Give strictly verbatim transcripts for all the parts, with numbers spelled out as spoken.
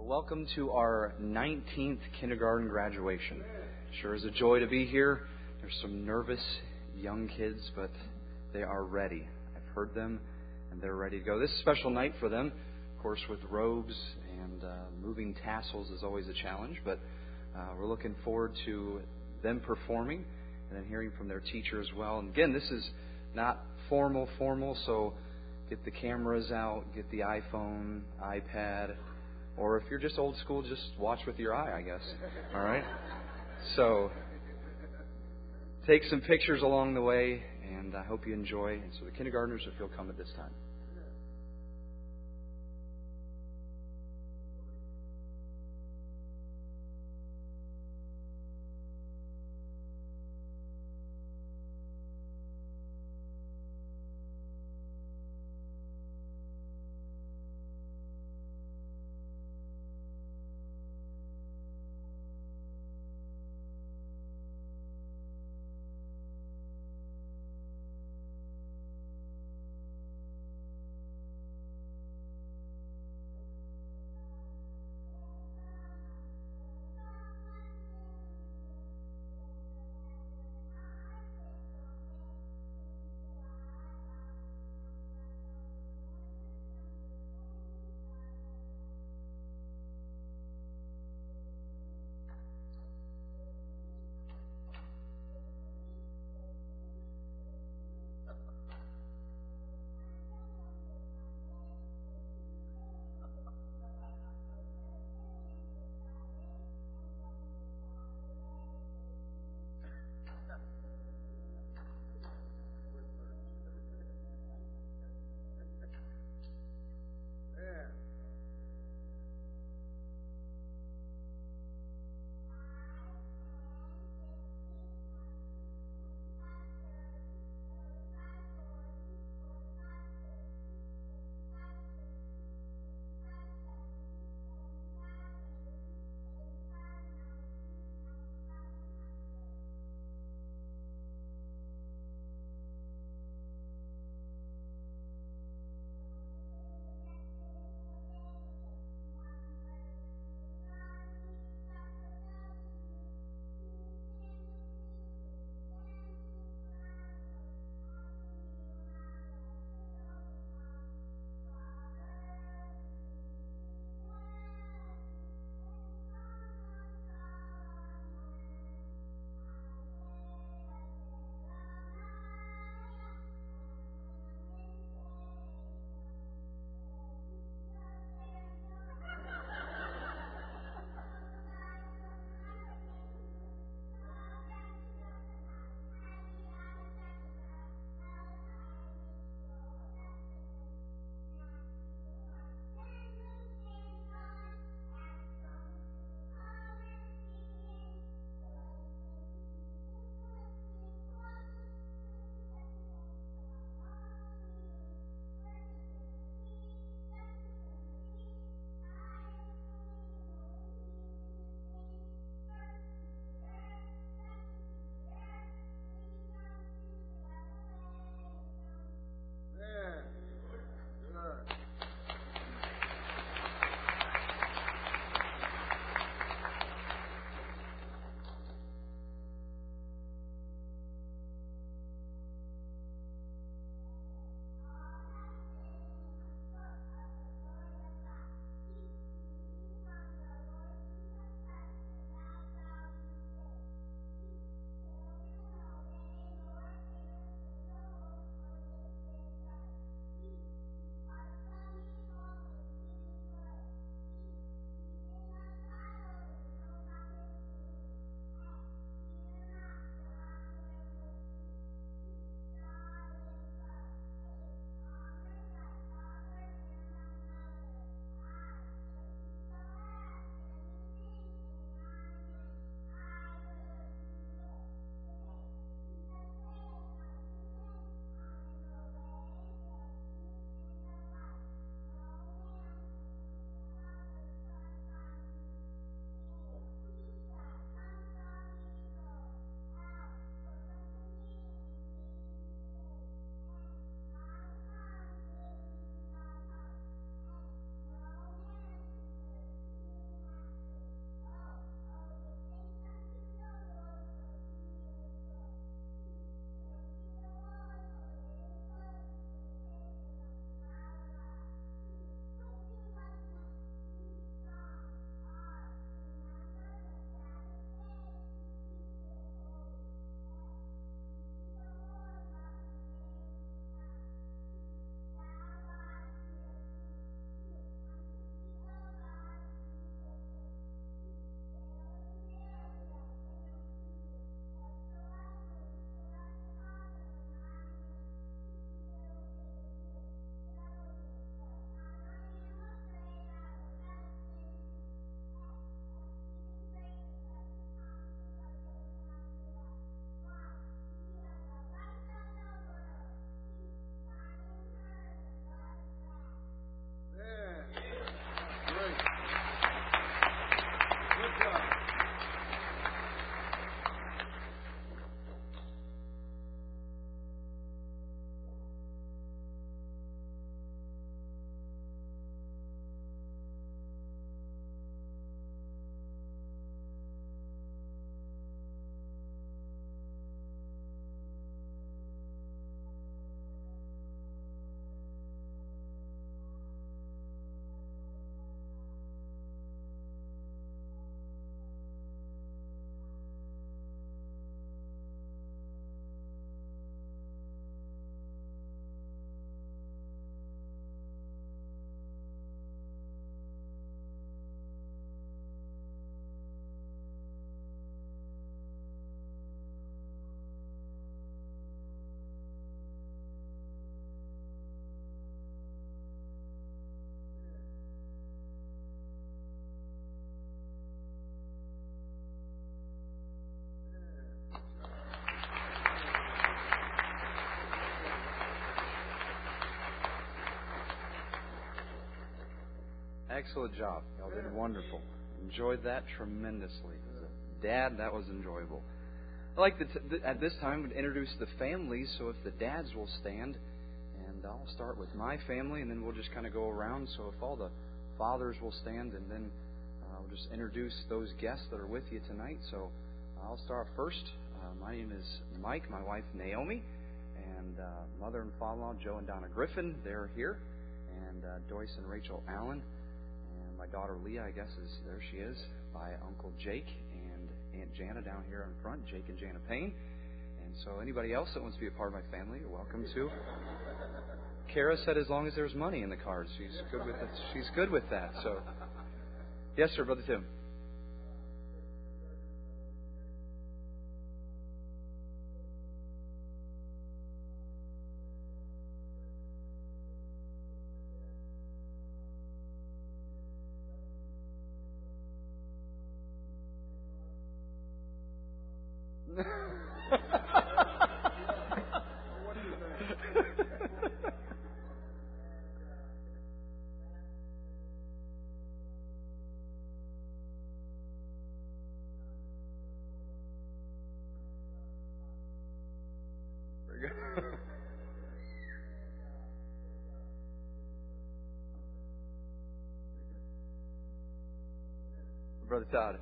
Welcome to our nineteenth kindergarten graduation. Sure is a joy to be here. There's some nervous young kids, but they are ready. I've heard them, and they're ready to go. This is a special night for them, of course, with robes and uh, moving tassels is always a challenge, but uh, we're looking forward to them performing and then hearing from their teacher as well. And again, this is not formal, formal, so get the cameras out, get the iPhone, iPad, or if you're just old school, just watch with your eye, I guess. All right? So, take some pictures along the way, and I hope you enjoy. And so the kindergartners, if you'll come at this time. Excellent job. Y'all did wonderful. Enjoyed that tremendously. As a dad, that was enjoyable. I'd like to, t- at this time, to introduce the families, so if the dads will stand, and I'll start with my family, and then we'll just kind of go around. So if all the fathers will stand, and then uh, we'll just introduce those guests that are with you tonight. So I'll start first. Uh, my name is Mike, my wife Naomi, and uh, mother and father-in-law Joe and Donna Griffin, they're here, and uh, Joyce and Rachel Allen, and my daughter Leah, I guess, is there she is, by Uncle Jake, and Aunt Jana down here in front, Jake and Jana Payne. And so anybody else that wants to be a part of my family, you're welcome to. Kara said as long as there's money in the cards, she's good with it. She's good with that. So, yes, sir, Brother Tim. Brother Todd.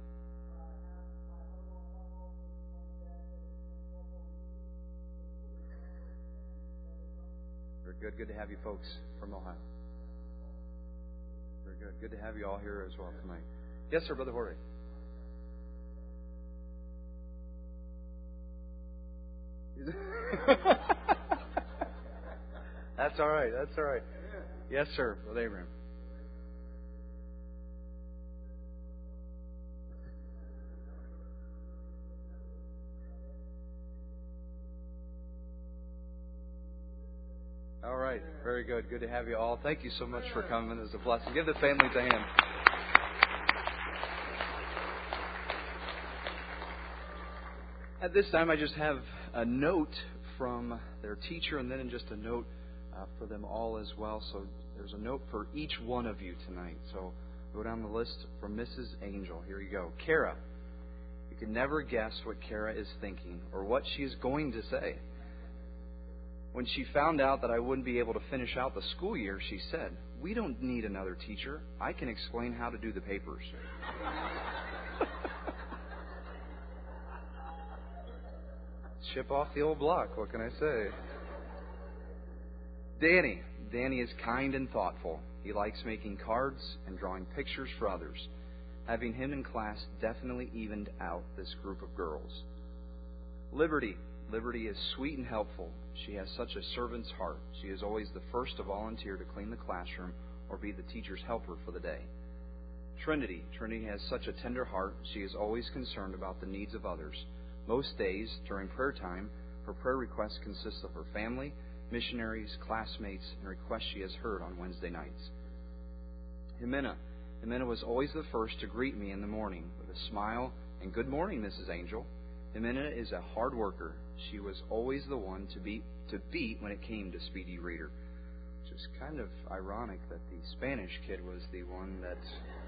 Very good. Good to have you folks from Ohio. Very good. Good to have you all here as well tonight. Yes, sir, Brother Jorge. That's all right. That's all right. Yes, sir, Brother Abraham. All right. Very good. Good to have you all. Thank you so much for coming. It was a blessing. Give the families a hand. At this time, I just have a note from their teacher, and then just a note uh, for them all as well. So there's a note for each one of you tonight. So go down the list from Missus Angel. Here you go. Kara. You can never guess what Kara is thinking or what she is going to say. When she found out that I wouldn't be able to finish out the school year, she said, "We don't need another teacher. I can explain how to do the papers." Chip off the old block. What can I say? Danny. Danny is kind and thoughtful. He likes making cards and drawing pictures for others. Having him in class definitely evened out this group of girls. Liberty. Liberty is sweet and helpful. She has such a servant's heart. She is always the first to volunteer to clean the classroom or be the teacher's helper for the day. Trinity. Trinity has such a tender heart. She is always concerned about the needs of others. Most days, during prayer time, her prayer requests consist of her family, missionaries, classmates, and requests she has heard on Wednesday nights. Jimena. Jimena was always the first to greet me in the morning with a smile and "Good morning, Missus Angel." Jimena is a hard worker. She was always the one to beat, to beat when it came to Speedy Reader. Which is kind of ironic that the Spanish kid was the one that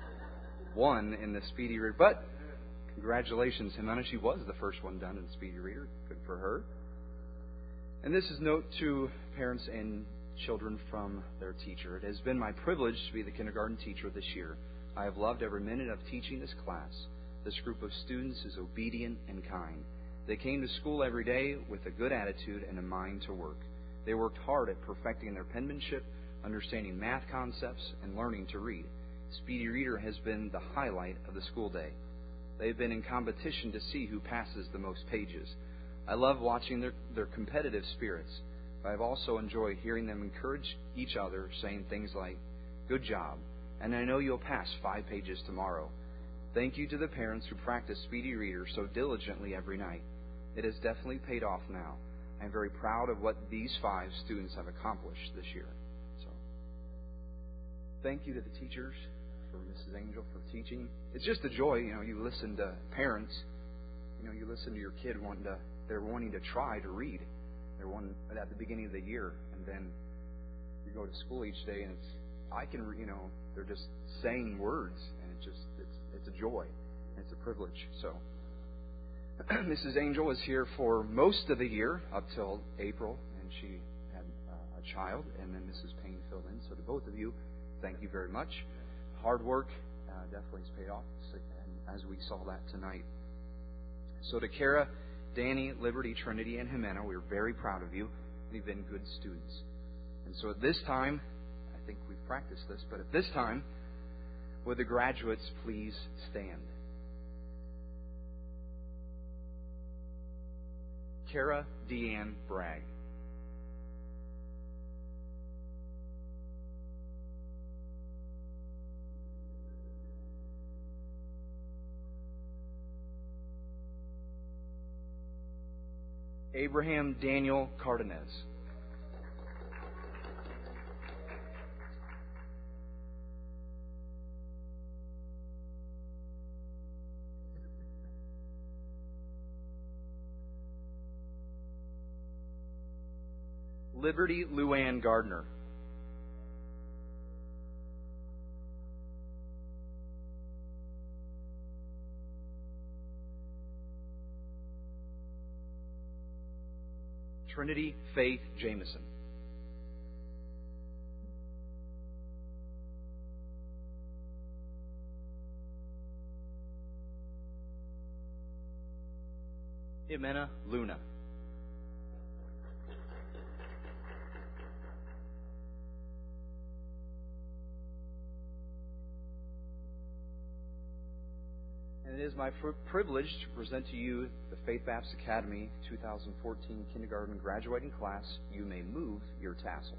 won in the Speedy Reader. But congratulations, Jimena. She was the first one done in Speedy Reader. Good for her. And this is note to parents and children from their teacher. It has been my privilege to be the kindergarten teacher this year. I have loved every minute of teaching this class. This group of students is obedient and kind. They came to school every day with a good attitude and a mind to work. They worked hard at perfecting their penmanship, understanding math concepts, and learning to read. Speedy Reader has been the highlight of the school day. They've been in competition to see who passes the most pages. I love watching their, their competitive spirits. I've also enjoyed hearing them encourage each other, saying things like, "Good job, and I know you'll pass five pages tomorrow." Thank you to the parents who practice Speedy Reader so diligently every night. It has definitely paid off now. I am very proud of what these five students have accomplished this year. So, thank you to the teachers, for Missus Angel for teaching. It's just a joy, you know, you listen to parents, you know, you listen to your kid wanting to, they're wanting to try to read. They're one at the beginning of the year, and then you go to school each day and it's I can, you know, they're just saying words, and it just it's it's a joy, and it's a privilege. So, Missus Angel was here for most of the year up till April, and she had uh, a child, and then Missus Payne filled in. So to both of you, thank you very much. Hard work uh, definitely has paid off, and as we saw that tonight. So to Kara, Danny, Liberty, Trinity, and Jimena, we're very proud of you. You've been good students. And so at this time, I think we've practiced this, but at this time, would the graduates please stand? Kara Deanne Bragg. Abraham Daniel Cardenas. Liberty Luann Gardner. Trinity Faith Jameson. Jimena Luna. And it is my privilege to present to you the Faith Baptist Academy twenty fourteen kindergarten graduating class. You may move your tassels.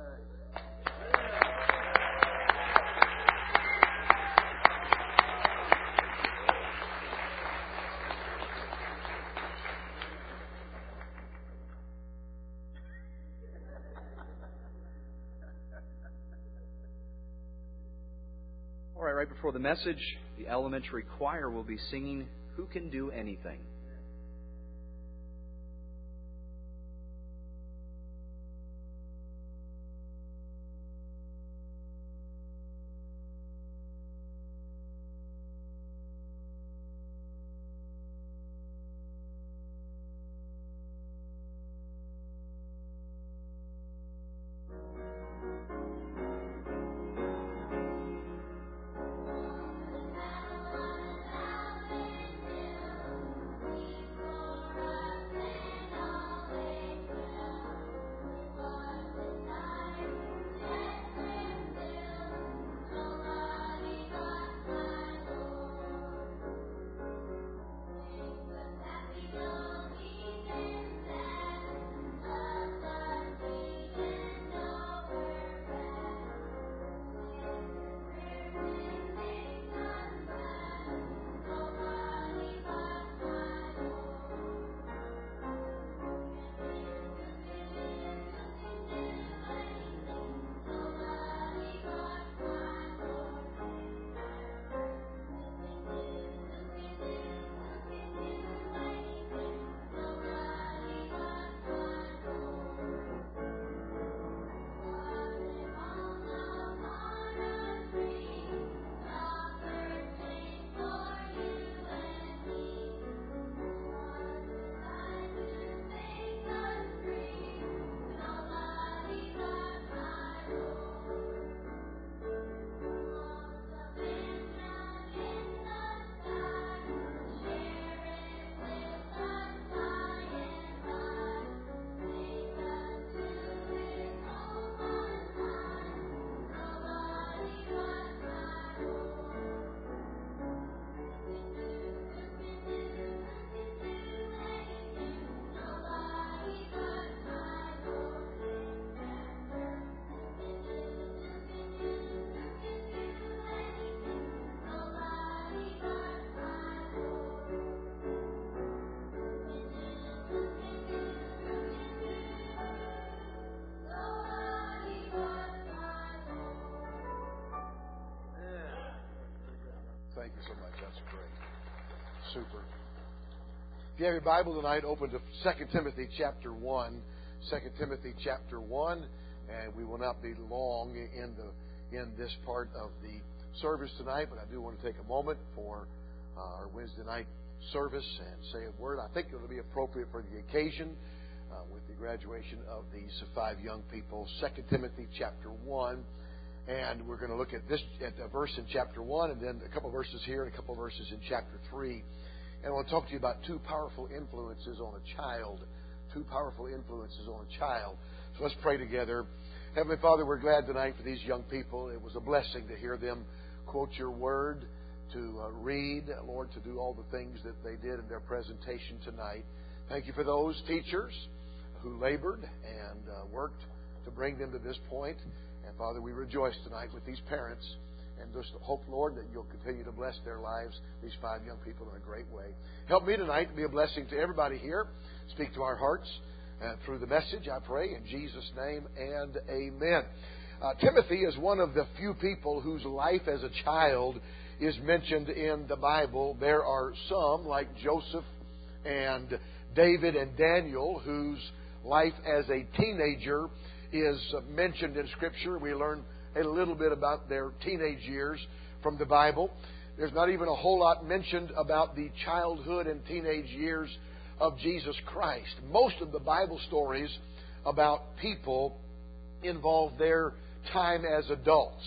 All right, right before the message, the elementary choir will be singing Who Can Do Anything? Thank you so much. That's great. Super. If you have your Bible tonight, open to Second Timothy chapter one. Second Timothy chapter one. And we will not be long in the in this part of the service tonight, but I do want to take a moment for uh, our Wednesday night service and say a word. I think it will be appropriate for the occasion uh, with the graduation of these five young people. Second Timothy chapter one, and we're going to look at this at a verse in chapter one, and then a couple of verses here and a couple of verses in chapter three. And I want to talk to you about two powerful influences on a child. Two powerful influences on a child. So let's pray together. Heavenly Father, we're glad tonight for these young people. It was a blessing to hear them quote your word, to uh, read, Lord, to do all the things that they did in their presentation tonight. Thank you for those teachers who labored and uh, worked to bring them to this point. And Father, we rejoice tonight with these parents and just hope, Lord, that you'll continue to bless their lives, these five young people, in a great way. Help me tonight to be a blessing to everybody here. Speak to our hearts uh, through the message, I pray, in Jesus' name, and amen. Uh, Timothy is one of the few people whose life as a child is mentioned in the Bible. There are some, like Joseph and David and Daniel, whose life as a teenager is mentioned in Scripture. We learn a little bit about their teenage years from the Bible. There's not even a whole lot mentioned about the childhood and teenage years of Jesus Christ. Most of the Bible stories about people involve their time as adults.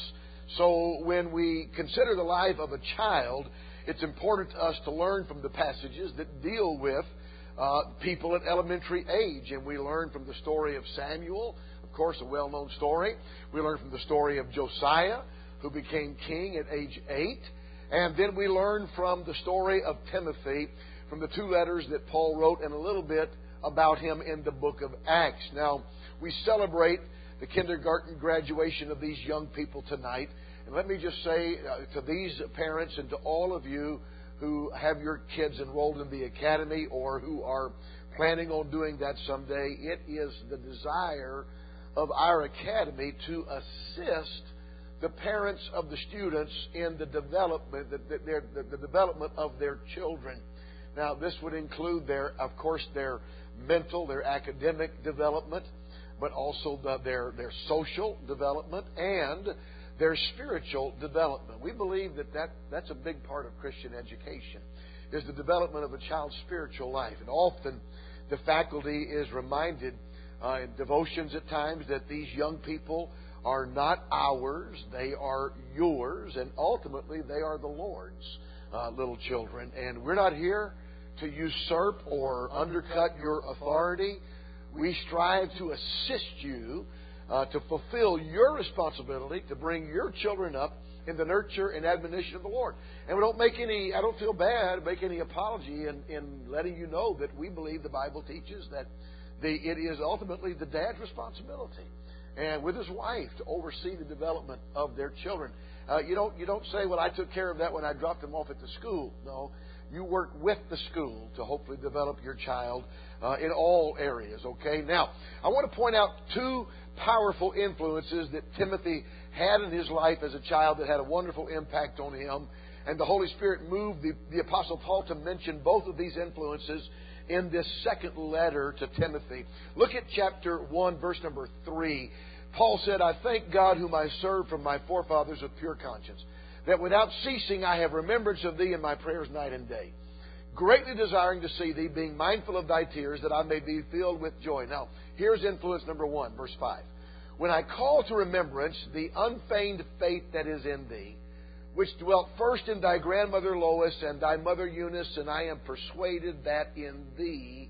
So when we consider the life of a child, it's important to us to learn from the passages that deal with uh, people at elementary age. And we learn from the story of Samuel, of course, a well-known story. We learn from the story of Josiah, who became king at age eight. And then we learn from the story of Timothy, from the two letters that Paul wrote, and a little bit about him in the book of Acts. Now, we celebrate the kindergarten graduation of these young people tonight. And let me just say uh, to these parents and to all of you who have your kids enrolled in the academy or who are planning on doing that someday, it is the desire of our academy to assist the parents of the students in the development, the, the, their, the, the development of their children. Now, this would include their, of course, their mental, their academic development, but also the, their their social development and their spiritual development. We believe that, that that's a big part of Christian education, is the development of a child's spiritual life. And often the faculty is reminded uh, in devotions at times that these young people are not ours, they are yours, and ultimately they are the Lord's uh, little children. And we're not here to usurp or undercut your authority. We strive to assist you uh, to fulfill your responsibility to bring your children up in the nurture and admonition of the Lord. And we don't make any, I don't feel bad, make any apology in, in letting you know that we believe the Bible teaches that the, it is ultimately the dad's responsibility, and with his wife, to oversee the development of their children. Uh, you don't you don't say, well, I took care of that when I dropped them off at the school. No, you work with the school to hopefully develop your child uh, in all areas, okay? Now, I want to point out two powerful influences that Timothy had in his life as a child that had a wonderful impact on him. And the Holy Spirit moved the, the Apostle Paul to mention both of these influences in this second letter to Timothy. Look at chapter one, verse number three. Paul said, I thank God whom I serve from my forefathers with pure conscience, that without ceasing I have remembrance of thee in my prayers night and day, greatly desiring to see thee, being mindful of thy tears, that I may be filled with joy. Now, here's influence number one, verse five. When I call to remembrance the unfeigned faith that is in thee, which dwelt first in thy grandmother Lois and thy mother Eunice, and I am persuaded that in thee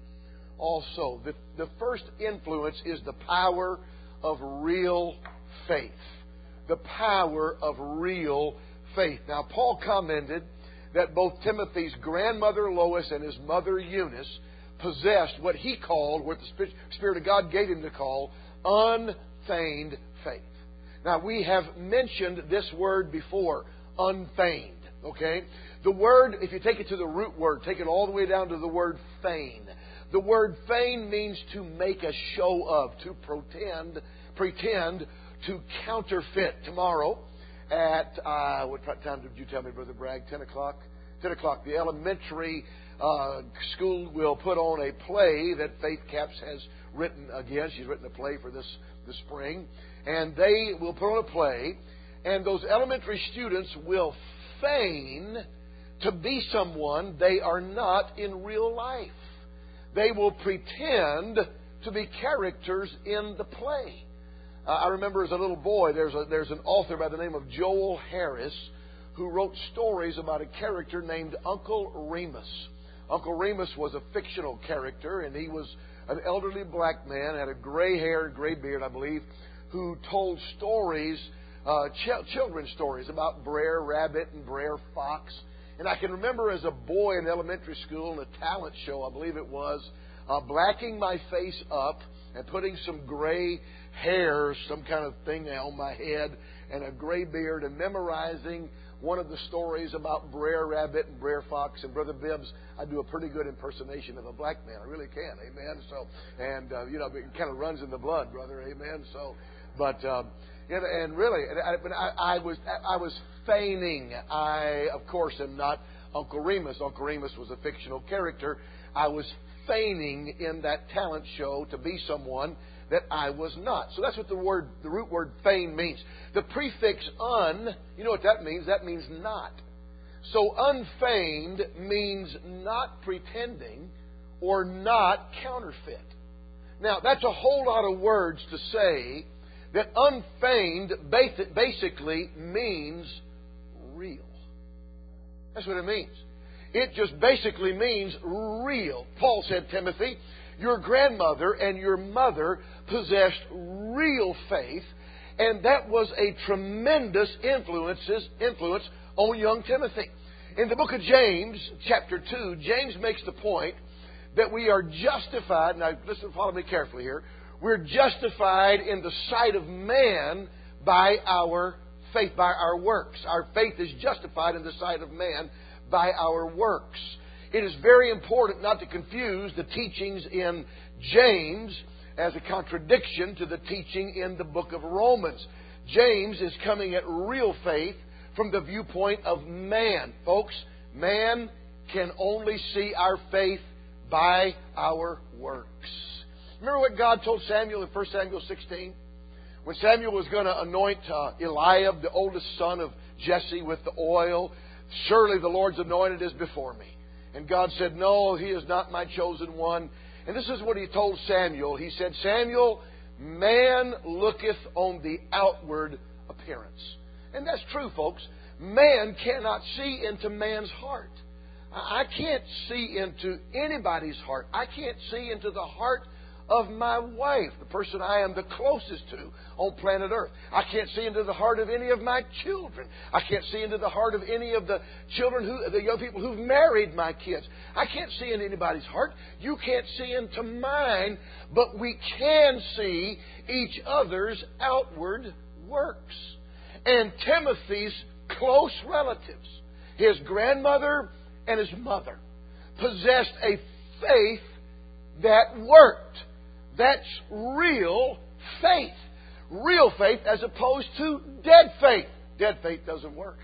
also. The, the first influence is the power of real faith. The power of real faith. Now, Paul commented that both Timothy's grandmother Lois and his mother Eunice possessed what he called, what the Spirit of God gave him to call, unfeigned faith. Now, we have mentioned this word before, unfeigned. Okay? The word, if you take it to the root word, take it all the way down to the word feign. The word feign means to make a show of, to pretend, pretend to counterfeit. Tomorrow at, uh, what time did you tell me, Brother Bragg? ten o'clock? ten o'clock. The elementary uh, school will put on a play that Faith Caps has written again. She's written a play for this, this spring. And they will put on a play. And those elementary students will feign to be someone they are not in real life. They will pretend to be characters in the play. Uh, I remember as a little boy, there's a, there's an author by the name of Joel Harris who wrote stories about a character named Uncle Remus. Uncle Remus was a fictional character, and he was an elderly black man, had a gray hair and gray beard, I believe, who told stories, uh, ch- children's stories about Brer Rabbit and Brer Fox. And I can remember as a boy in elementary school in a talent show, I believe it was, uh, blacking my face up and putting some gray hair, some kind of thing on my head, and a gray beard, and memorizing one of the stories about Brer Rabbit and Brer Fox. And Brother Bibbs, I do a pretty good impersonation of a black man. I really can, amen. So, and uh, you know, it kind of runs in the blood, brother, amen. So, but um, and, and really, I, but I, I was I was feigning. I, of course, am not Uncle Remus. Uncle Remus was a fictional character. I was feigning in that talent show to be someone that I was not. So that's what the word, the root word feign means. The prefix un, you know what that means? That means not. So unfeigned means not pretending or not counterfeit. Now, that's a whole lot of words to say that unfeigned basically means real. That's what it means. It just basically means real. Paul said, Timothy, your grandmother and your mother possessed real faith, and that was a tremendous influences, influence on young Timothy. In the book of James, chapter two, James makes the point that we are justified, now listen, follow me carefully here, we're justified in the sight of man by our faith, by our works. Our faith is justified in the sight of man by our works. It is very important not to confuse the teachings in James as a contradiction to the teaching in the book of Romans. James is coming at real faith from the viewpoint of man. Folks, man can only see our faith by our works. Remember what God told Samuel in First Samuel sixteen? When Samuel was going to anoint uh, Eliab, the oldest son of Jesse, with the oil, surely the Lord's anointed is before me. And God said, no, he is not my chosen one. And this is what he told Samuel. He said, Samuel, man looketh on the outward appearance. And that's true, folks. Man cannot see into man's heart. I can't see into anybody's heart. I can't see into the heart of my wife, the person I am the closest to on planet Earth. I can't see into the heart of any of my children. I can't see into the heart of any of the children, who, the young people who've married my kids. I can't see into anybody's heart. You can't see into mine, but we can see each other's outward works. And Timothy's close relatives, his grandmother and his mother, possessed a faith that worked. That's real faith. Real faith as opposed to dead faith. Dead faith doesn't work.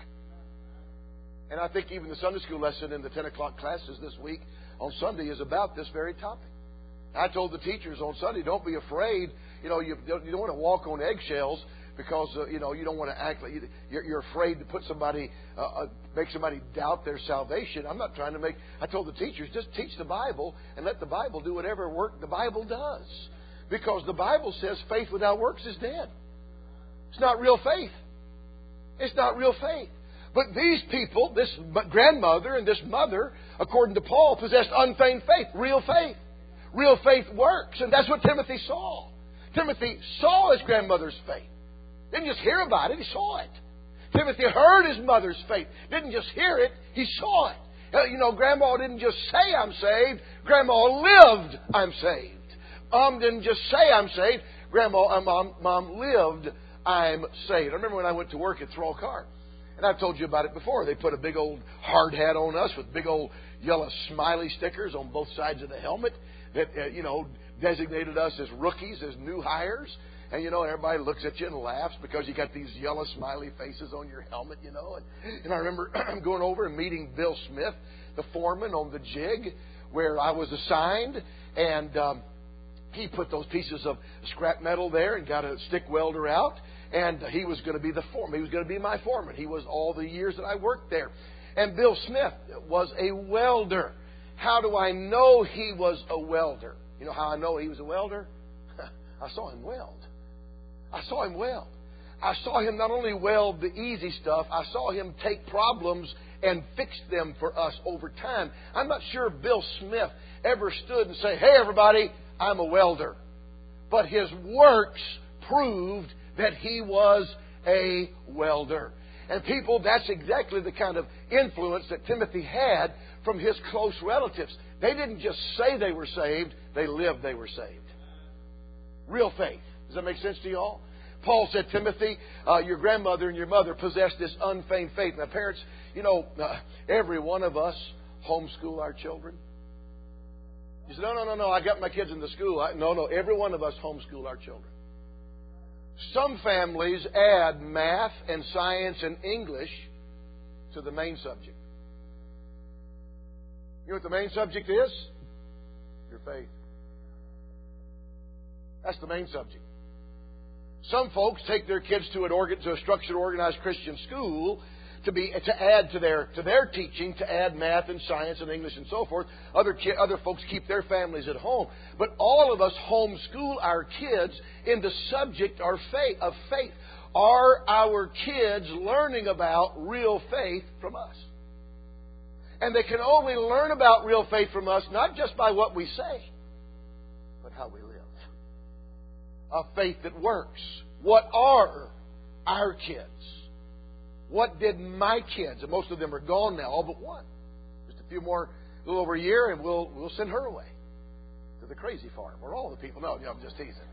And I think even the Sunday school lesson in the ten o'clock classes this week on Sunday is about this very topic. I told the teachers on Sunday, don't be afraid. You know, you don't, you don't want to walk on eggshells because, uh, you know, you don't want to act like you, you're, you're afraid to put somebody, uh, uh, make somebody doubt their salvation. I'm not trying to make, I told the teachers, just teach the Bible and let the Bible do whatever work the Bible does. Because the Bible says faith without works is dead. It's not real faith. It's not real faith. But these people, this grandmother and this mother, according to Paul, possessed unfeigned faith, real faith. Real faith works. And that's what Timothy saw. Timothy saw his grandmother's faith. Didn't just hear about it, he saw it. Timothy heard his mother's faith. Didn't just hear it, he saw it. You know, Grandma didn't just say I'm saved. Grandma lived I'm saved. Mom didn't just say I'm saved. Grandma, uh, Mom, Mom lived I'm saved. I remember when I went to work at Thrall Car. And I've told you about it before. They put a big old hard hat on us with big old yellow smiley stickers on both sides of the helmet that, uh, you know, designated us as rookies, as new hires. And, you know, everybody looks at you and laughs because you got these yellow smiley faces on your helmet, you know. And, and I remember going over and meeting Bill Smith, the foreman on the jig where I was assigned. And um, he put those pieces of scrap metal there and got a stick welder out. And he was going to be the foreman. He was going to be my foreman. He was all the years that I worked there. And Bill Smith was a welder. How do I know he was a welder? You know how I know he was a welder? I saw him weld. I saw him weld. I saw him not only weld the easy stuff, I saw him take problems and fix them for us over time. I'm not sure Bill Smith ever stood and said, "Hey, everybody, I'm a welder." But his works proved that he was a welder. And people, that's exactly the kind of influence that Timothy had from his close relatives. They didn't just say they were saved, they lived they were saved. Real faith. Does that make sense to you all? Paul said, Timothy, uh, your grandmother and your mother possessed this unfeigned faith. Now, parents, you know, uh, every one of us homeschool our children. You say, no, no, no, no, I got my kids in the school. I, no, no, every one of us homeschool our children. Some families add math and science and English to the main subject. You know what the main subject is? Your faith. That's the main subject. Some folks take their kids to an organ, to a structured, organized Christian school to be to add to their to their teaching, to add math and science and English and so forth. Other ki- other folks keep their families at home, but all of us homeschool our kids in the subject our faith, of faith. Are our kids learning about real faith from us? And they can only learn about real faith from us not just by what we say, but how we live. A faith that works. What are our kids? What did my kids? And most of them are gone now, all but one. Just a few more, a little over a year, and we'll we'll send her away to the crazy farm, where all the people know. No, I'm just teasing.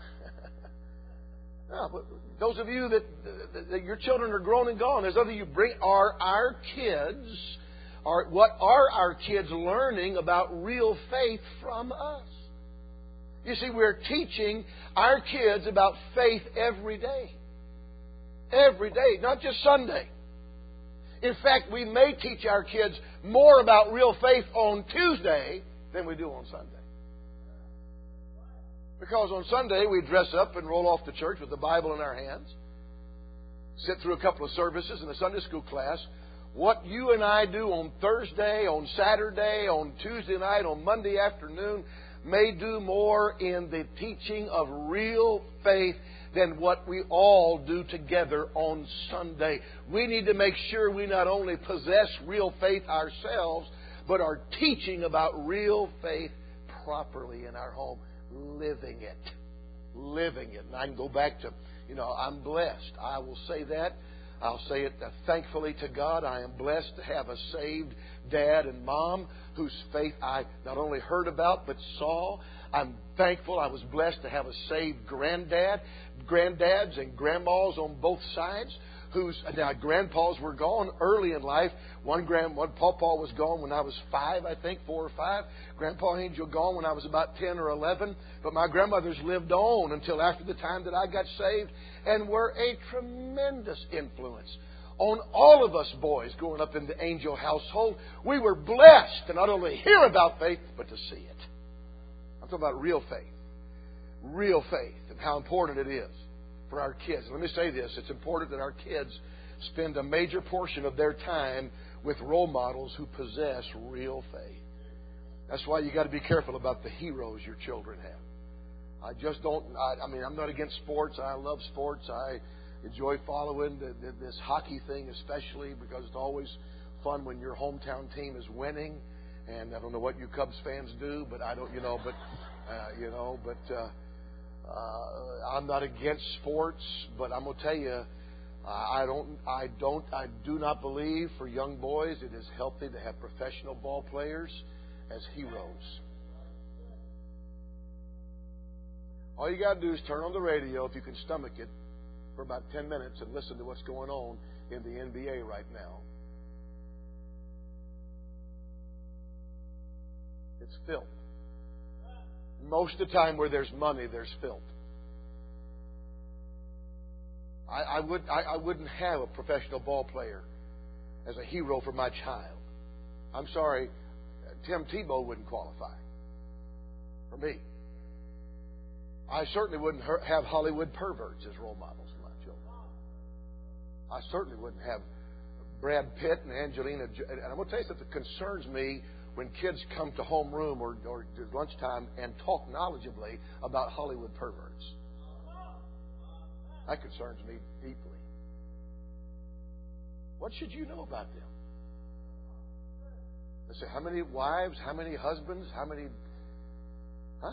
No, but those of you that, that, that your children are grown and gone, there's other you bring. Are our kids? Are what are our kids learning about real faith from us? You see, we're teaching our kids about faith every day. Every day, not just Sunday. In fact, we may teach our kids more about real faith on Tuesday than we do on Sunday. Because on Sunday, we dress up and roll off to church with the Bible in our hands, sit through a couple of services in a Sunday school class. What you and I do on Thursday, on Saturday, on Tuesday night, on Monday afternoon, may do more in the teaching of real faith than what we all do together on Sunday. We need to make sure we not only possess real faith ourselves, but are teaching about real faith properly in our home, living it. Living it. And I can go back to, you know, I'm blessed. I will say that. I'll say it uh, thankfully to God. I am blessed to have a saved dad and mom whose faith I not only heard about but saw. I'm thankful I was blessed to have a saved granddad, granddads and grandmas on both sides. Whose now grandpas were gone early in life. One grand, one Pawpaw was gone when I was five, I think, four or five. Grandpa Angel gone when I was about ten or eleven. But my grandmothers lived on until after the time that I got saved, and were a tremendous influence on all of us boys growing up in the Angel household. We were blessed to not only hear about faith, but to see it. I'm talking about real faith, real faith, and how important it is for our kids. Let me say this. It's important that our kids spend a major portion of their time with role models who possess real faith. That's why you got to be careful about the heroes your children have. I just don't, I, I mean, I'm not against sports. I love sports. I enjoy following the, the, this hockey thing especially because it's always fun when your hometown team is winning. And I don't know what you Cubs fans do, but I don't, you know, but, uh, you know, but, uh, Uh, I'm not against sports, but I'm going to tell you, I don't, I don't, I do not believe for young boys it is healthy to have professional ball players as heroes. All you got to do is turn on the radio, if you can stomach it, for about ten minutes and listen to what's going on in the N B A right now. It's filth. Most of the time where there's money, there's filth. I, I, would, I, I wouldn't have a professional ball player as a hero for my child. I'm sorry, Tim Tebow wouldn't qualify for me. I certainly wouldn't have Hollywood perverts as role models for my children. children. I certainly wouldn't have Brad Pitt and Angelina. And I'm going to tell you something that concerns me when kids come to homeroom or, or lunchtime and talk knowledgeably about Hollywood perverts. That concerns me deeply. What should you know about them? They say, how many wives, how many husbands, how many... Huh?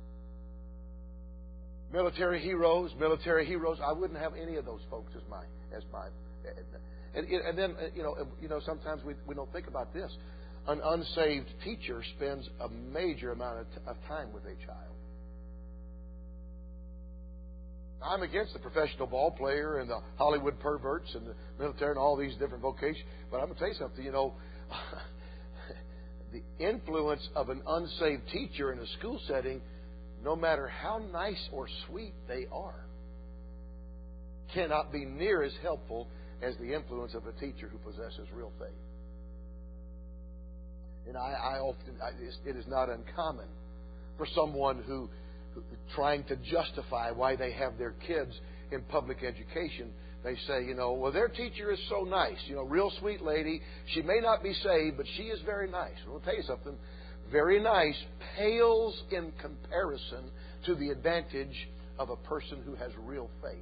Military heroes, military heroes. I wouldn't have any of those folks as my... as my. And, and then, you know, you know, sometimes we, we don't think about this. An unsaved teacher spends a major amount of, t- of time with a child. I'm against the professional ball player and the Hollywood perverts and the military and all these different vocations. But I'm going to tell you something, you know, the influence of an unsaved teacher in a school setting, no matter how nice or sweet they are, cannot be near as helpful as the influence of a teacher who possesses real faith. And I, I often, I, it is not uncommon for someone who, who, trying to justify why they have their kids in public education, they say, you know, well, their teacher is so nice, you know, real sweet lady. She may not be saved, but she is very nice. Well, I'll tell you something. Very nice pales in comparison to the advantage of a person who has real faith.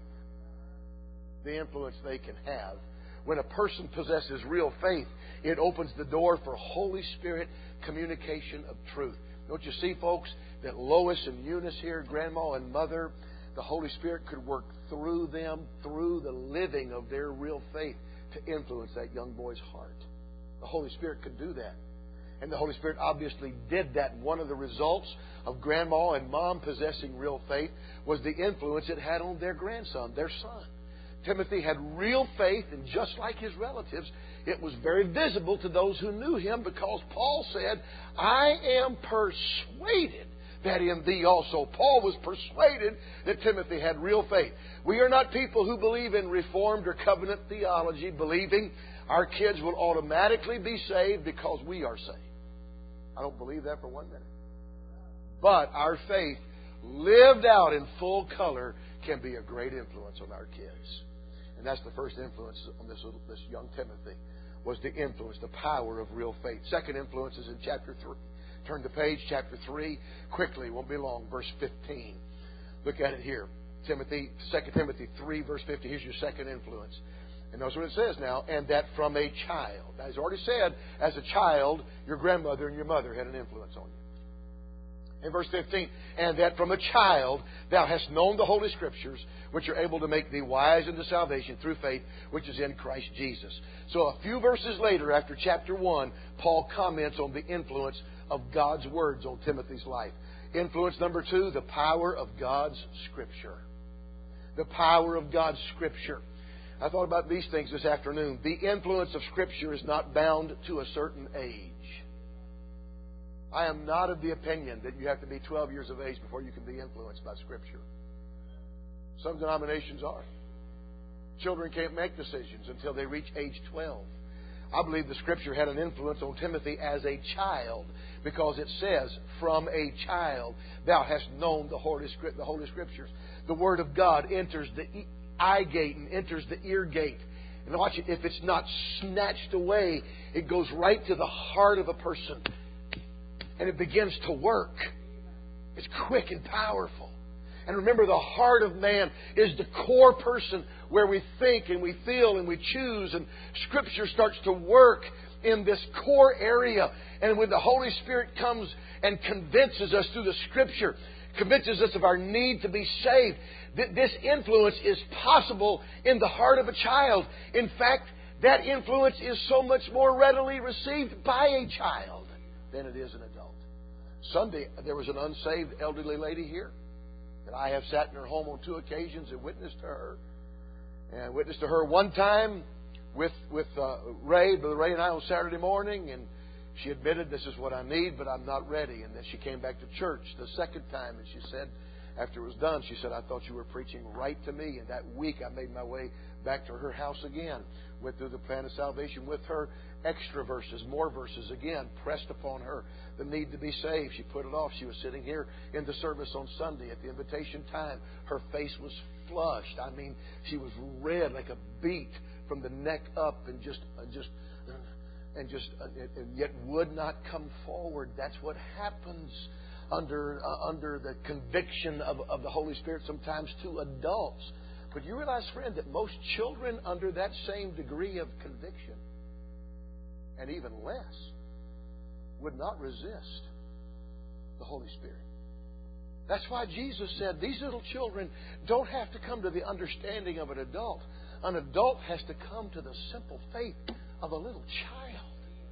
The influence they can have. When a person possesses real faith, it opens the door for Holy Spirit communication of truth. Don't you see, folks, that Lois and Eunice here, Grandma and Mother, the Holy Spirit could work through them, through the living of their real faith, to influence that young boy's heart. The Holy Spirit could do that. And the Holy Spirit obviously did that. One of the results of Grandma and Mom possessing real faith was the influence it had on their grandson, their son. Timothy had real faith, and just like his relatives, it was very visible to those who knew him, because Paul said, I am persuaded that in thee also. Paul was persuaded that Timothy had real faith. We are not people who believe in Reformed or covenant theology, believing our kids will automatically be saved because we are saved. I don't believe that for one minute. But our faith, lived out in full color, can be a great influence on our kids. And that's the first influence on this little, this young Timothy, was the influence, the power of real faith. Second influence is in chapter three. Turn the page, chapter three. Quickly, it won't be long. Verse fifteen. Look at it here. Timothy, Second Timothy three, verse fifteen. Here's your second influence. And notice what it says now. And that from a child. Now, he's already said, as a child, your grandmother and your mother had an influence on you. In verse fifteen, and that from a child thou hast known the Holy Scriptures, which are able to make thee wise unto salvation through faith, which is in Christ Jesus. So a few verses later, after chapter one, Paul comments on the influence of God's words on Timothy's life. Influence number two, the power of God's Scripture. The power of God's Scripture. I thought about these things this afternoon. The influence of Scripture is not bound to a certain age. I am not of the opinion that you have to be twelve years of age before you can be influenced by Scripture. Some denominations are. Children can't make decisions until they reach age twelve. I believe the Scripture had an influence on Timothy as a child, because it says, from a child thou hast known the Holy Scriptures. The Word of God enters the eye gate and enters the ear gate. And watch it, if it's not snatched away, it goes right to the heart of a person. And it begins to work. It's quick and powerful. And remember, the heart of man is the core person where we think and we feel and we choose. And Scripture starts to work in this core area. And when the Holy Spirit comes and convinces us through the Scripture, convinces us of our need to be saved, this influence is possible in the heart of a child. In fact, that influence is so much more readily received by a child than it is an adult. Sunday, there was an unsaved elderly lady here that I have sat in her home on two occasions and witnessed to her. And witnessed to her one time with with uh, Ray, Brother Ray and I on Saturday morning, and she admitted, this is what I need, but I'm not ready. And then she came back to church the second time, and she said, after it was done, she said, I thought you were preaching right to me. And that week I made my way back to her house again. Went through the plan of salvation with her. Extra verses, more verses again, pressed upon her the need to be saved. She put it off. She was sitting here in the service on Sunday at the invitation time. Her face was flushed. I mean, she was red like a beet from the neck up, and just, uh, just, uh, and just, uh, and yet would not come forward. That's what happens under uh, under the conviction of, of the Holy Spirit sometimes to adults. But you realize, friend, that most children under that same degree of conviction, and even less, would not resist the Holy Spirit. That's why Jesus said these little children don't have to come to the understanding of an adult. An adult has to come to the simple faith of a little child.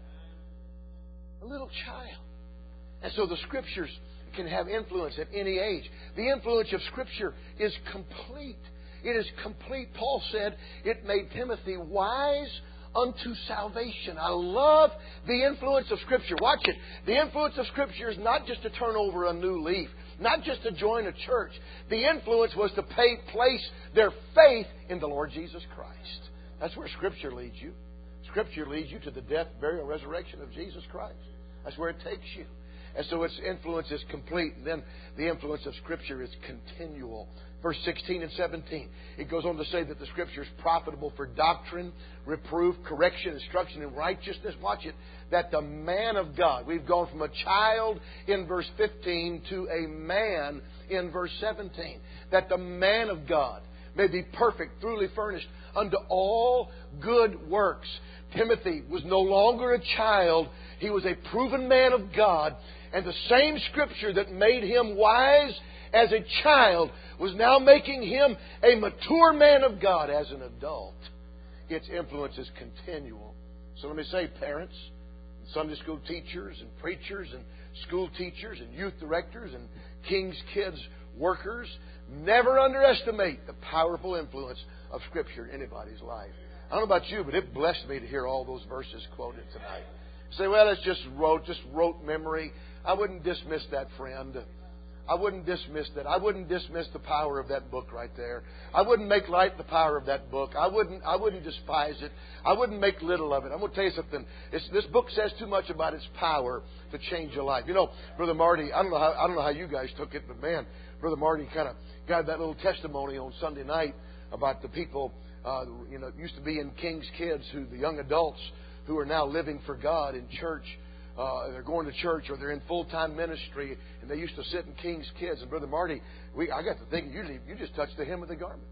A little child. And so the Scriptures can have influence at any age. The influence of Scripture is complete. It is complete. Paul said it made Timothy wise unto salvation. I love the influence of Scripture. Watch it. The influence of Scripture is not just to turn over a new leaf, not just to join a church. The influence was to pay, place their faith in the Lord Jesus Christ. That's where Scripture leads you. Scripture leads you to the death, burial, resurrection of Jesus Christ. That's where it takes you. And so its influence is complete. And then the influence of Scripture is continual. Verse sixteen and seventeen, it goes on to say that the Scripture is profitable for doctrine, reproof, correction, instruction in righteousness. Watch it. That the man of God, we've gone from a child in verse fifteen to a man in verse seventeen. That the man of God may be perfect, truly furnished unto all good works. Timothy was no longer a child. He was a proven man of God. And the same Scripture that made him wise as a child was now making him a mature man of God as an adult. Its influence is continual. So let me say, parents, and Sunday school teachers, and preachers, and school teachers, and youth directors, and King's Kids workers, never underestimate the powerful influence of Scripture in anybody's life. I don't know about you, but it blessed me to hear all those verses quoted tonight. You say, well, it's just rote, just rote memory. I wouldn't dismiss that, friend. I wouldn't dismiss that. I wouldn't dismiss the power of that book right there. I wouldn't make light of the power of that book. I wouldn't. I wouldn't despise it. I wouldn't make little of it. I'm going to tell you something. It's, this book says too much about its power to change your life. You know, Brother Marty. I don't know how. I don't know how you guys took it, but man, Brother Marty kind of got that little testimony on Sunday night about the people. Uh, you know, used to be in King's Kids, who the young adults who are now living for God in church. Uh, they're going to church or they're in full-time ministry, and they used to sit in King's Kids. And Brother Marty, we, I got to thinking, usually you just touch the hem of the garment.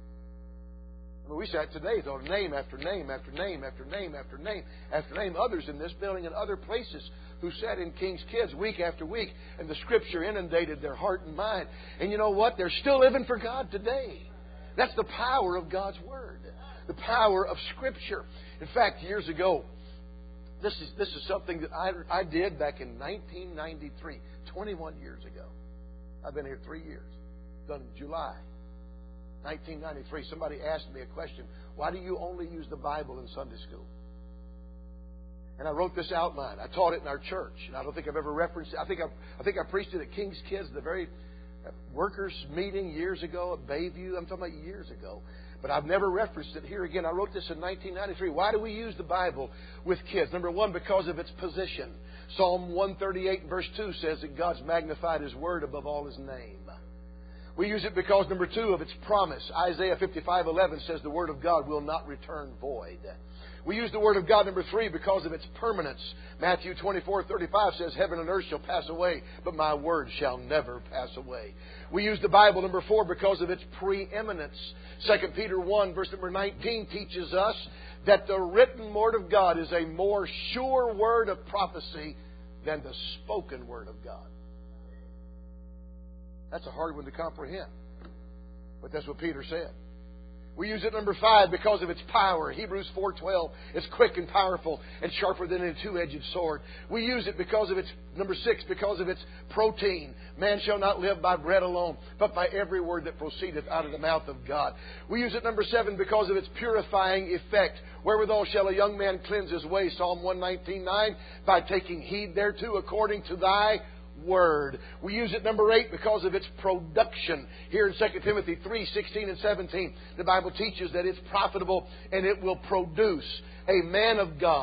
I mean, we sat today, thought name after name after name after name after name after name, others in this building and other places who sat in King's Kids week after week, and the Scripture inundated their heart and mind. And you know what? They're still living for God today. That's the power of God's Word, the power of Scripture. In fact, years ago, This is this is something that I, I did back in nineteen ninety-three, twenty-one years ago. I've been here three years. Done in July nineteen ninety-three. Somebody asked me a question. Why do you only use the Bible in Sunday school? And I wrote this outline. I taught it in our church. And I don't think I've ever referenced it. I think I, I think I preached it at King's Kids, the very workers' meeting years ago at Bayview. I'm talking about years ago. But I've never referenced it here again. I wrote this in nineteen ninety-three. Why do we use the Bible with kids? Number one, because of its position. Psalm one thirty-eight and verse two says that God's magnified His Word above all His name. We use it because, number two, of its promise. Isaiah fifty-five eleven says the Word of God will not return void. We use the Word of God, number three, because of its permanence. Matthew twenty-four thirty-five says, heaven and earth shall pass away, but my word shall never pass away. We use the Bible, number four, because of its preeminence. Second Peter one, verse number nineteen, teaches us that the written Word of God is a more sure word of prophecy than the spoken Word of God. That's a hard one to comprehend. But that's what Peter said. We use it, number five, because of its power. Hebrews four twelve, it's quick and powerful and sharper than a two-edged sword. We use it because of its, number six, because of its protein. Man shall not live by bread alone, but by every word that proceedeth out of the mouth of God. We use it, number seven, because of its purifying effect. Wherewithal shall a young man cleanse his way, Psalm one nineteen nine, by taking heed thereto according to thy Word. We use it, number eight, because of its production. Here in Second Timothy three sixteen and seventeen, the Bible teaches that it's profitable and it will produce a man of God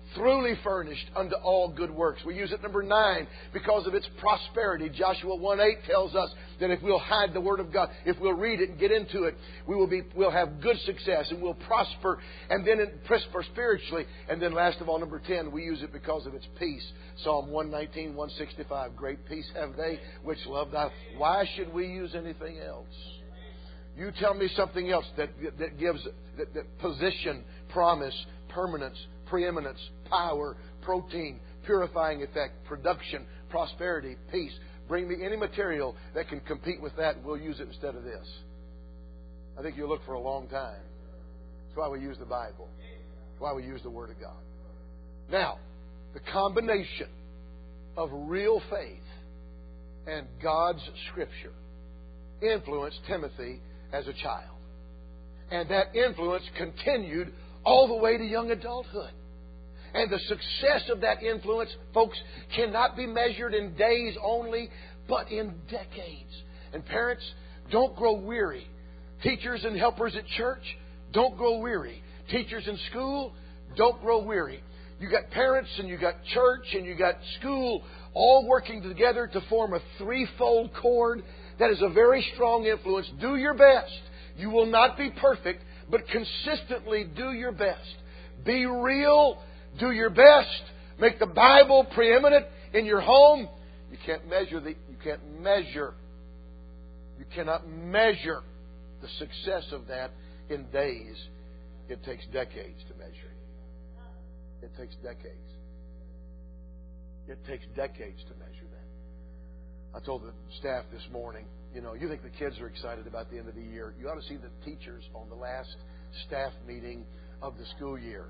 Thoroughly furnished unto all good works. We use it number nine because of its prosperity. Joshua one eight tells us that if we'll hide the Word of God, if we'll read it and get into it, we will be, we'll have good success and we'll prosper, and then prosper spiritually. And then last of all, number ten, we use it because of its peace. Psalm one nineteen, one sixty-five, great peace have they which love thy. Why should we use anything else? You tell me something else that, that gives that, that position, promise, permanence, preeminence, power, protein, purifying effect, production, prosperity, peace. Bring me any material that can compete with that, and we'll use it instead of this. I think you'll look for a long time. That's why we use the Bible. That's why we use the Word of God. Now, the combination of real faith and God's Scripture influenced Timothy as a child. And that influence continued all the way to young adulthood. And the success of that influence, folks, cannot be measured in days only, but in decades. And parents, don't grow weary. Teachers and helpers at church, don't grow weary. Teachers in school, don't grow weary. You got parents and you got church and you got school all working together to form a threefold cord. That is a very strong influence. Do your best. You will not be perfect, but consistently do your best. Be real. Do your best. Make the Bible preeminent in your home. You can't measure the. You can't measure. You cannot measure the success of that in days. It takes decades to measure it. It takes decades. It takes decades to measure that. I told the staff this morning, you know, you think the kids are excited about the end of the year. You ought to see the teachers on the last staff meeting of the school year.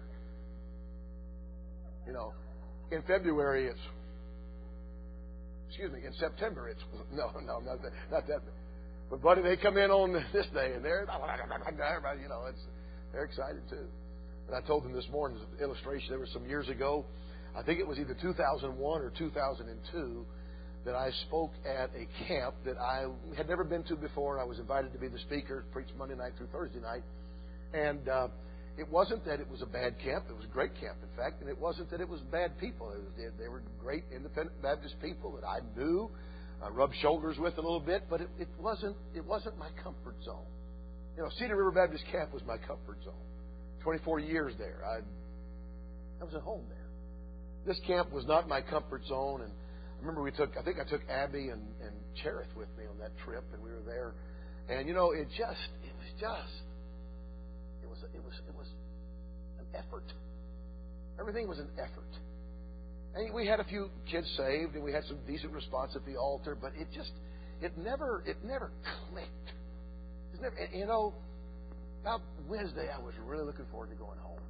You know, in February it's, excuse me, in September it's, no, no, not that, not that. But buddy, they come in on this day and they're, everybody, you know, it's, they're excited too. And I told them this morning, as an illustration, there was some years ago, I think it was either two thousand one or two thousand two, that I spoke at a camp that I had never been to before. I was invited to be the speaker, preach Monday night through Thursday night. And uh, it wasn't that it was a bad camp. It was a great camp, in fact. And it wasn't that it was bad people. It was, they, they were great independent Baptist people that I knew, uh, rubbed shoulders with a little bit. But it, it wasn't it wasn't my comfort zone. You know, Cedar River Baptist Camp was my comfort zone. twenty-four years there. I, I was at home there. This camp was not my comfort zone. And I remember we took, I think I took Abby and, and Cherith with me on that trip, and we were there. And, you know, it just, it was just, it was, it was, it was an effort. Everything was an effort. And we had a few kids saved, and we had some decent response at the altar, but it just, it never, it never clicked. It never, and, you know, about Wednesday, I was really looking forward to going home.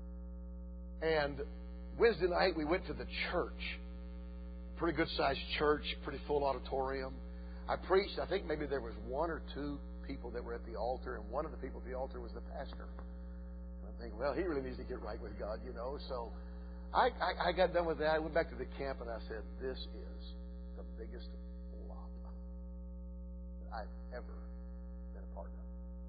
And Wednesday night, we went to the church. Pretty good-sized church, pretty full auditorium. I preached. I think maybe there was one or two people that were at the altar, and one of the people at the altar was the pastor. And I'm thinking, well, he really needs to get right with God, you know. So I, I, I got done with that. I went back to the camp, and I said, this is the biggest flop that I've ever been a part of.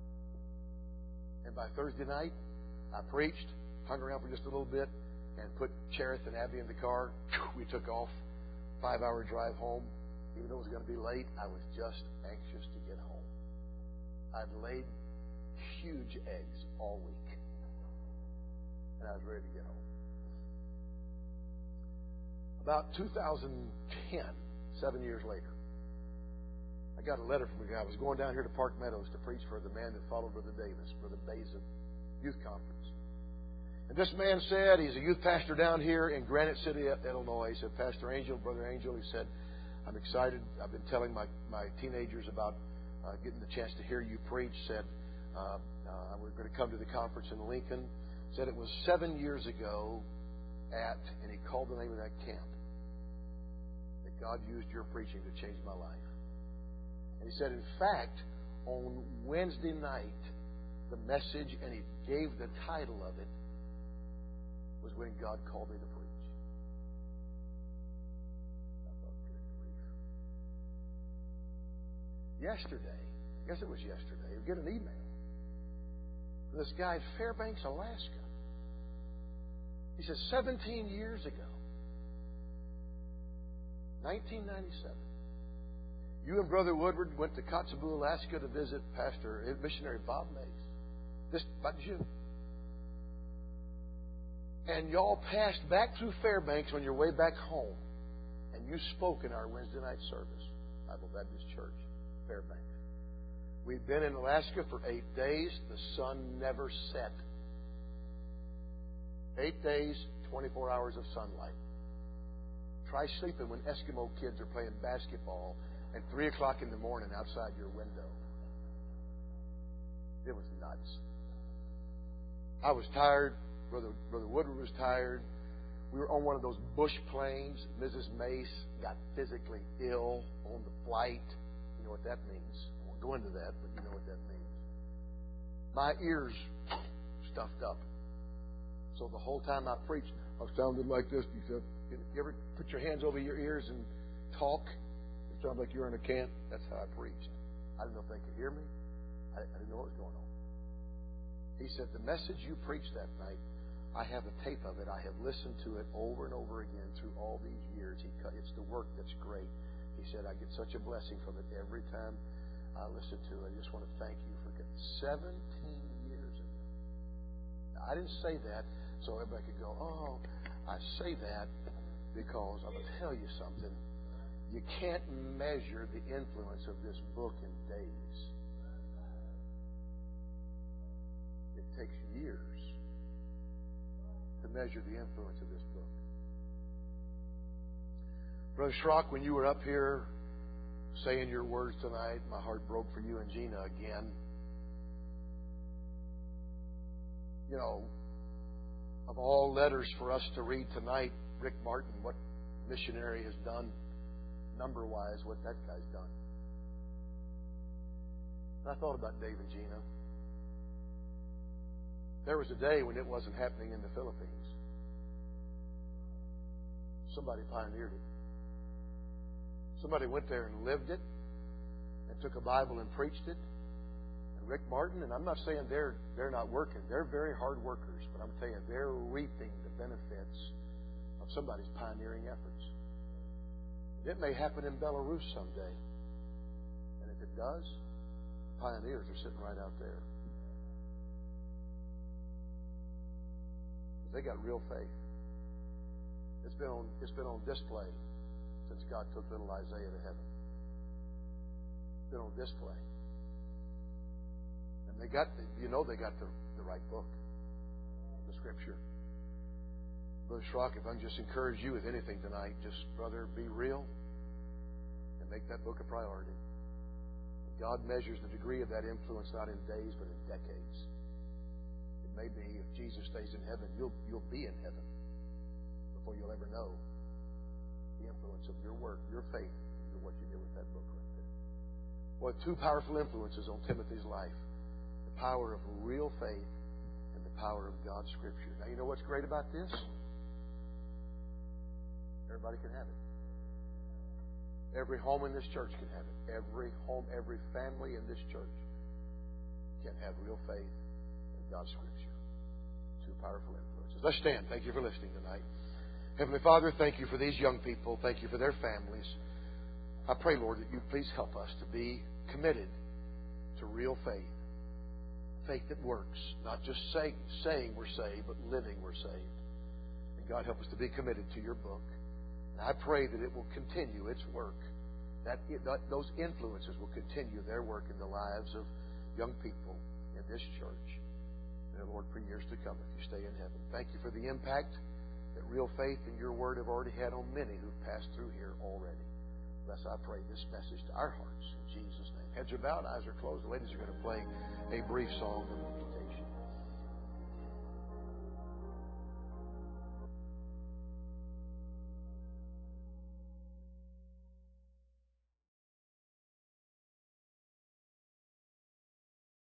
And by Thursday night, I preached, hung around for just a little bit, and put Cherith and Abby in the car. We took off. Five-hour drive home. Even though it was going to be late, I was just anxious to get home. I'd laid huge eggs all week. And I was ready to get home. About two thousand ten, seven years later, I got a letter from a guy. I was going down here to Park Meadows to preach for the man that followed Brother Davis, Brother Beza Youth Conference. And this man said, he's a youth pastor down here in Granite City, Illinois. He said, Pastor Angel, Brother Angel, he said, I'm excited. I've been telling my, my teenagers about uh, getting the chance to hear you preach. Said, uh, uh, we're going to come to the conference in Lincoln. Said it was seven years ago at, and he called the name of that camp, that God used your preaching to change my life. And he said, in fact, on Wednesday night, the message, and he gave the title of it, was when God called me to preach. I thought, good grief. Yesterday, I guess it was yesterday, I get an email from this guy at Fairbanks, Alaska. He says, seventeen years ago, nineteen ninety-seven, you and Brother Woodward went to Kotzebue, Alaska to visit Pastor, missionary Bob Mays. This about June. And y'all passed back through Fairbanks on your way back home. And you spoke in our Wednesday night service, Bible Baptist Church, Fairbanks. We've been in Alaska for eight days. The sun never set. Eight days, twenty-four hours of sunlight. Try sleeping when Eskimo kids are playing basketball at three o'clock in the morning outside your window. It was nuts. I was tired. Brother, Brother Woodward was tired. We were on one of those bush planes. Missus Mace got physically ill on the flight. You know what that means. I won't go into that, but you know what that means. My ears stuffed up. So the whole time I preached, I sounded like this. You said, you ever put your hands over your ears and talk? It sounded like you were in a can. That's how I preached. I didn't know if they could hear me. I, I didn't know what was going on. He said, the message you preached that night, I have a tape of it. I have listened to it over and over again through all these years. He, it's the work that's great. He said, I get such a blessing from it every time I listen to it. I just want to thank you for seventeen years ago. Now, I didn't say that so everybody could go, oh, I say that because I'm going to tell you something. You can't measure the influence of this book in days. It takes years to measure the influence of this book. Brother Schrock, when you were up here saying your words tonight, my heart broke for you and Gina again. You know, of all letters for us to read tonight, Rick Martin, what missionary has done, number-wise, what that guy's done. And I thought about Dave and Gina. There was a day when it wasn't happening in the Philippines. Somebody pioneered it. Somebody went there and lived it and took a Bible and preached it. And Rick Martin, and I'm not saying they're they're not working. They're very hard workers, but I'm telling you, they're reaping the benefits of somebody's pioneering efforts. It may happen in Belarus someday. And if it does, pioneers are sitting right out there. They got real faith. It's been on it's been on display since God took little Isaiah to heaven. It's been on display. And they got the, you know they got the, the right book, the Scripture. Brother Schrock, if I can just encourage you with anything tonight, just, brother, be real and make that book a priority. God measures the degree of that influence not in days but in decades. It may be if Jesus stays in heaven, you'll you'll be in heaven before you'll ever know the influence of your work, your faith, and what you did with that book right there. Well, two powerful influences on Timothy's life. The power of real faith and the power of God's Scripture. Now, you know what's great about this? Everybody can have it. Every home in this church can have it. Every home, every family in this church can have real faith in God's Scripture. Two powerful influences. Let's stand. Thank you for listening tonight. Heavenly Father, thank you for these young people. Thank you for their families. I pray, Lord, that you please help us to be committed to real faith. Faith that works. Not just say, saying we're saved, but living we're saved. And God, help us to be committed to your book. And I pray that it will continue its work. That, it, that those influences will continue their work in the lives of young people in this church. And Lord, for years to come, if you stay in heaven. Thank you for the impact that real faith in your word have already had on many who've passed through here already. Bless, I pray, this message to our hearts. In Jesus' name. Heads are bowed, eyes are closed. The ladies are going to play a brief song.